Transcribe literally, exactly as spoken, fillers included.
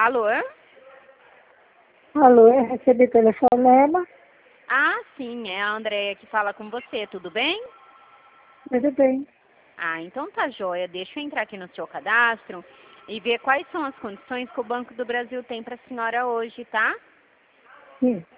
Alô? Alô, eu recebi telefonema. Ah, sim, é a Andréia que fala com você, tudo bem? Tudo bem. Ah, então tá joia. Deixa eu entrar aqui no seu cadastro e ver quais são as condições que o Banco do Brasil tem para a senhora hoje, tá? Sim.